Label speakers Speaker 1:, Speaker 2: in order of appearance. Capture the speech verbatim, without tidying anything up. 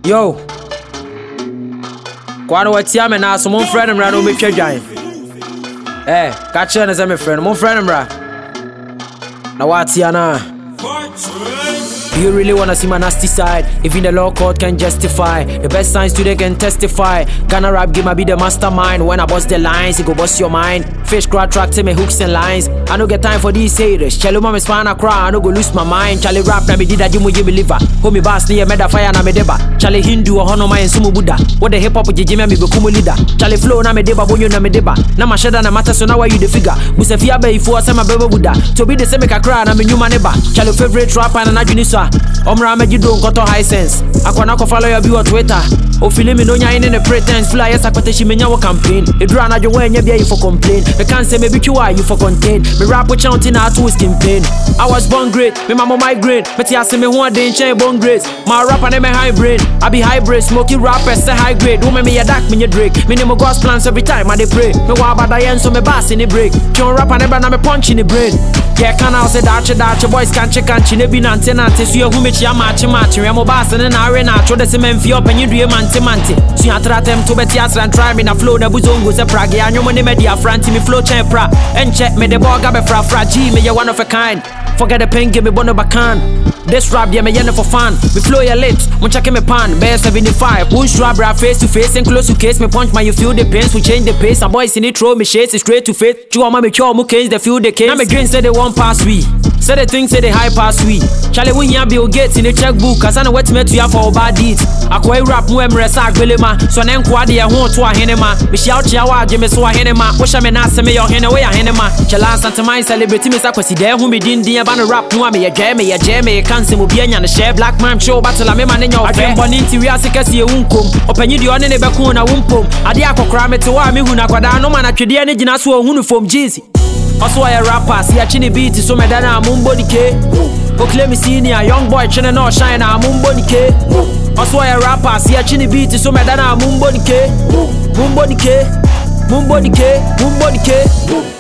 Speaker 1: Yo, Kwano watia me na so mon friend mra no betwa dwan. Eh, ka che na say me friend, mon friend mra. Na watia na. Do you really wanna see my nasty side? Even the law court can justify. The best science today can testify. Ghana rap game I be the mastermind. When I bust the lines, it go bust your mind. Fish crowd track to me hooks and lines. I no get time for these haters. Chello mama spana cry, I no go lose my mind. Charlie rap na me did that you mu believer. Homie bass near meda fire na me deba. Charlie Hindu or hono my sumu Buddha. What the hip hop with Jimmy me become leader. Charlie flow na me deba bonyo na me deba. Na ma sheda na matter so now why you the figure. Musafia be ifo say my baby Buddha. To be the same make a cry na me new neighbor. Charlie favorite rapper na Junisa. Omra me jido nkoto high sense. Akwana ko follow your view on Twitter. O feel me no nya in the pretense. Fly yes akwateshi me nya wo campaign. Edura na jo when nya bia you for complain. Me can't say me be why you for contain. Me rap with chanting out to skin pain. I was born great, me mama migraine. But ya say me one day chain born great. My rapper name me high brain. I be hybrid, smoky rapper say high grade. Woman me a dark me a Drake. Me name God's plans every time I dey pray. Me wa bad I so me bass in the break. John rapper never na me punch in the brain. Yeah, can I say that that boys can't check and chin be nante nante. So you who me chia match match. We am bass and na arena. Throw the cement fi up and you do a mante mante. So you try them to bet yas and try me na flow na buzongo se prague. And you money media franti me flow chain pra. And check me the ball gabe fra fra G me you one of a kind. Forget the pain give me bono bacan. This rap yeah me yen for fun. Me flow your lips, mun check me pan. Bear seventy-five. Push rap rap face to face and close to case. Me punch my you feel the pains. We change the pace. A boys in it throw me shades straight to face. You want me cure me case the feel the case. Now me green say they want pass we. Say the thing say they high pass we. Charlie we here Bill Gates in the checkbook. Cause I know what me to you for bad deeds. I quite rap mu emre sa agbelema. So nen kwade ye ho to ahenema. Me shout ya wa je me so ahenema. Wo me na se me yo hene we ahenema. Chala santa mind celebrity me sa kwasi de hu me din din ba no rap mu me ye je me ye je me ye kan se mo bia nya no share black man show battle me man nya ofe. Boni nti wi ase kase ye unkom. Opanyi de one ne be ko na wumpom. Ade akokora me te wa me hu na kwada no man atwede ne gina so ohunu fom jeezy. Also I a rapper, see a chini beat so me dana mumbo dike. O claim me senior young boy chine no shine na mumbo dike. Also I a rapper, see a chini beat so me dana mumbo dike. Mumbo dike, mumbo dike, mumbo dike.